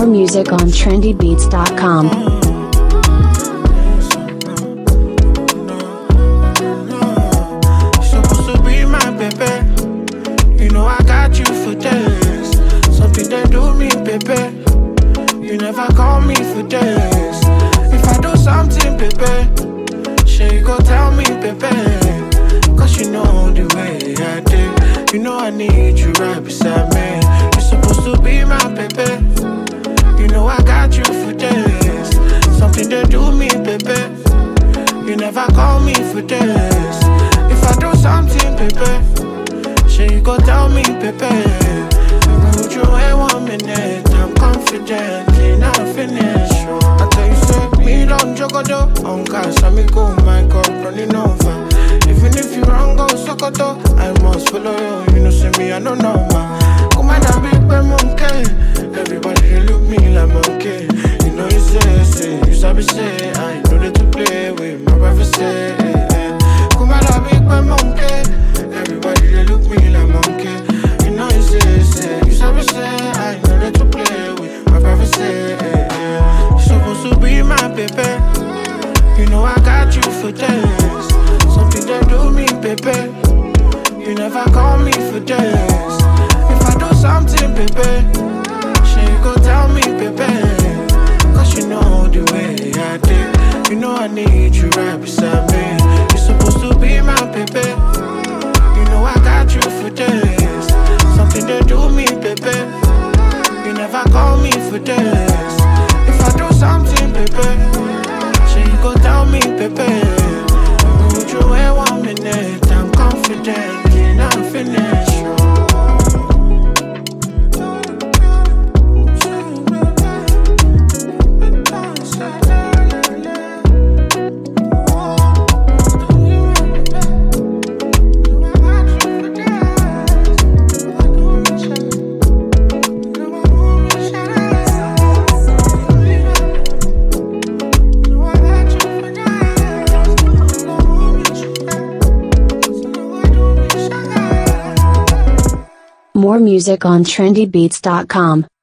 music on trendybeats.com. Supposed to be my baby. You know I got you for days. Something they do me, baby. You never call me for days. If I do something, baby, sure you go tell me, baby. Cause you know the way I did. You know I need you right beside me. You're supposed to be my baby. You know I got you for days. Something they do me, baby. You never call me for days. If I do something, baby, sure you go tell me, baby. Would you wait 1 minute? I'm confident in our finish. I tell you, say, me don't jogodo. On cash, I me go, my God, running over. Even if you wrong, go sokoto. I must follow you, you know, see me, I don't know, man. Come on, I big boy monkey. Everybody, they look me like monkey. You know, you say, you sabi say, I know that to play with my privacy. Come on, I big boy monkey. Everybody, they look me like monkey. You know, you say, you sabi say, I know that to play with my privacy. You're supposed to be my baby. You know, I got you for days. Something they do me, baby. You never call me for days. If I do something, baby, sure you go tell me, baby. Cause you know the way I did. You know I need you right beside me. You're supposed to be my baby. You know I got you for days. Something they do me, baby. You never call me for days. If I do something, baby, sure you go tell me, baby. Would you wait 1 minute? I'm confident in our finish. More music on trendybeats.com.